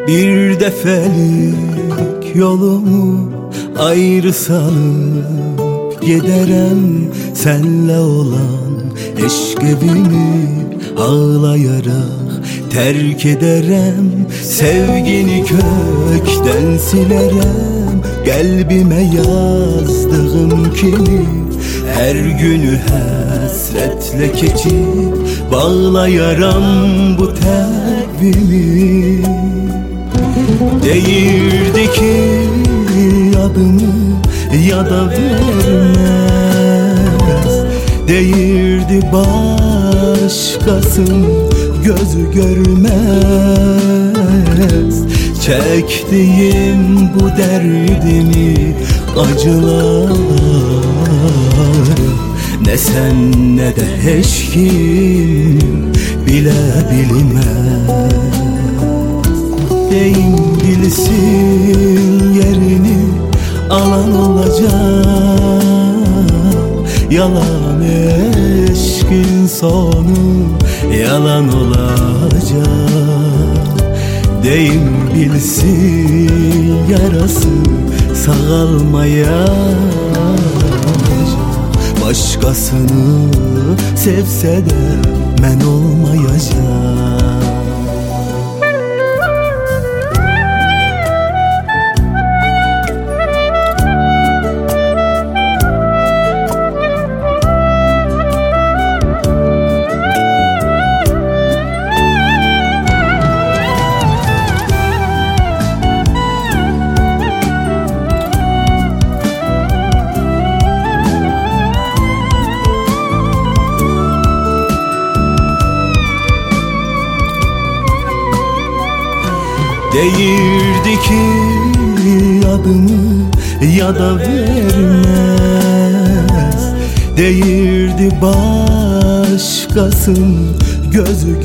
Bir defelik yolumu ayrı salıp giderem, senle olan eşk evimi ağlayarak terk ederem. Sevgini kökten silerem, kalbime yazdığım kimi her günü hasretle keçip bağlayaram bu takvimi. Değirdi ki adımı ya da vermez, değirdi başkasın gözü görmez. Çektiğim bu derdimi, acılar, ne sen ne de hiç kim bile bilmez. Deyim bilsin yerini alan olacak, yalan eşkin sonu yalan olacak. Deyim bilsin yarası sağalmayacak, başkasını sevse de men olmayacak. Değirdi ki adımı ya da vermez, değirdi başkasın gözü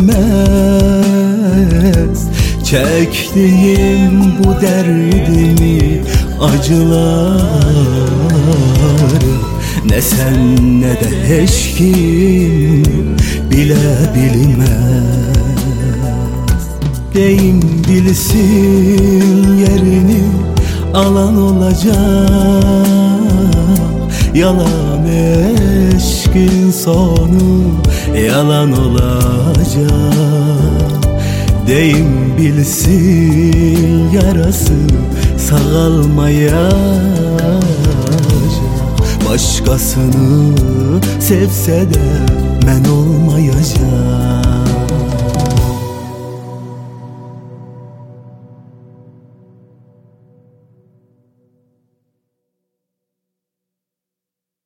görmez. Çektiğim bu derdimi, acılar, ne sen ne de hiç kim bile bilmez. Deyim bilsin yerini alan olacak, yalan eşkin sonu yalan olacak. Deyim bilsin yarası sağalmayacak, başkasını sevse de men olmayacak.